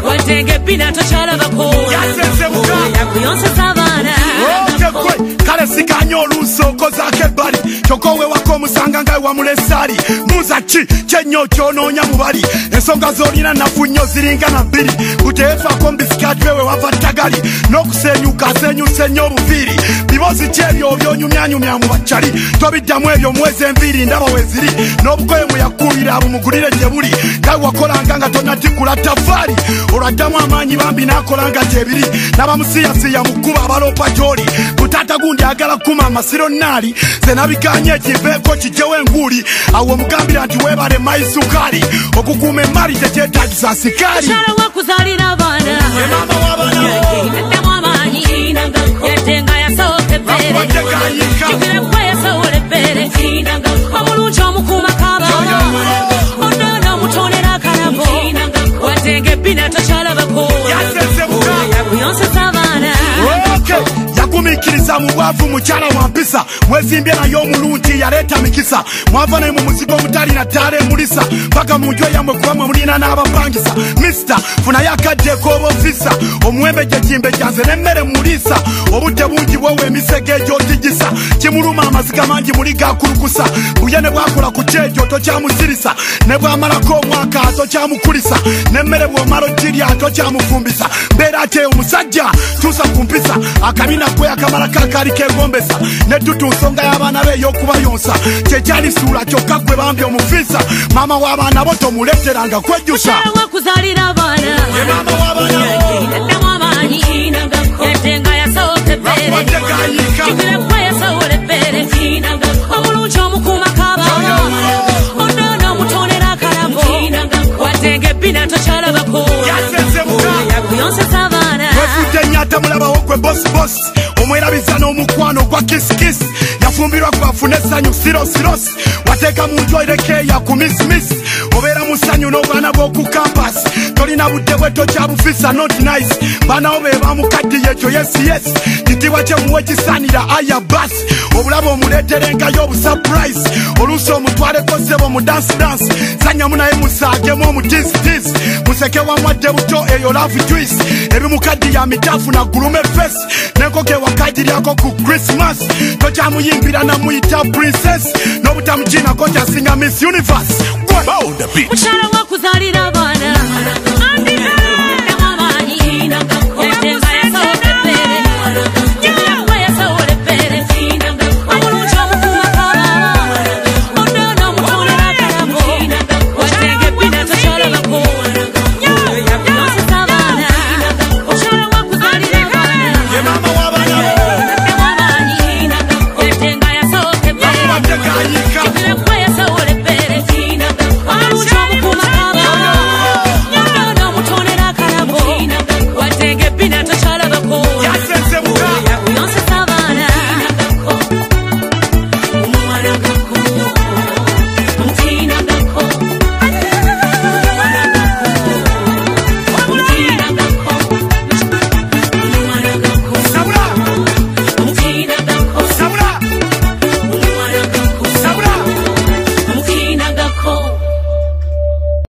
watenge bina tochalabako yakuyonseza abaana kale sikanya oluusi okozaako ebbali kyokka oweewako omusanga nga wamula essaali muza ki kyenyo kyonoonya mu bali ensonga z'olina nafu nnyo ziringa na bbiri buteefaako mbisikaati wewe wava ttagali n'okusenyuka asenyusa ennyo obuviiri bibozi ki ebyo byonyumyanyumya mu bakyali tobiddamu ebyo muweze enviiri ndaba we ziri n'obugoye mwe yakkuulira bumugulire gye buli gawe wakolanga nga tonatikkula ttafaali olwaddamu amaanyi bambi n'akolanga gyebiri n'abamusiyasiya mu kkuba abaloopa gy'oli kutaata gundi agala kuma amasiro nnaali ze nabiganye ekiveeko kijjewo enguuli awo omugambira nti weebale maisukaali okukuuma emmali tekyetaagisa sikaali mukyala wakuzaalira abaana yaddemu amaanyi yadde nga yasooka ebbeere kigireko yasowola ebbeere omulungi omukuumako abaana onoona omutonera akalabo watenge ebbina tokyalabako yakuyonseza abaana yagumiikiriza mu bwavu mukyala wa mpisa mwezimbye naye omulungi yaleeta mikisa mwava naye mu muzigo omutalina ttaala emulisa paka mu nju eyammwe kuba mwe mulina n'abapangisa misita funayo akaddeko oba ofisa omuwembe gye kimbe gyanze n'emmere muliisa obudde bungi bwowa emisege egy'otigisa kimuluma amaziga mangi muli gakulukusa buye ne bwakola ku kyegyo tokyamusirisa ne bwamalako omwaka tokyamukulisa n'emmere bw'omala ogirya tokyamufumbisa mbeera ate omusajja tuusa ku mpisa akabina kwe akamalako akaali kegombesa nettutu nsonga y'abaana be ey'okubayonsa kyekyalisuula kyokka gwe bambi omufiisa maama w'abaana bo tomuleeteranga kwejjusa mukyala wakuzaalira abaana yaddemu amaanyi yadde nga yasooka ebbeere kigireko yasowola ebbeere omulungi omukuumako abaana onoona omutonera akalabo watenge ebbina tokyalabako yakuyonseza abaana wefudde nnyata mulabawo gwe bosibosi omwerabiza n'omukwano gwa kisikisi yafumbirwa gwafuna essanyu sirosirosi wateeka mu nju oirekeeya ku misimisi obeera mu ssanyu n'obwana bw'oku kampasi tolina budde bwe tokyabufisa not nice baanawo be bamukaddiye ekyo yesiyesi kitiibwa kyemuwe kisaanira aya basi obulaba omuleeterengayo obusapurayisi oluusi omutwaleko ssebo mu dansidansi sannyamu naye musaagemu omutiisitiisi museke wamwadde buto eyo laavu juice ebimukaddiya mitaafu na gulume fesi n'enkoko ewakagiryako ku krismasi tokyamuyimbira namuyita princess n'obutamukiinako kyasinga miss universe mukyala wakuzaalira abaana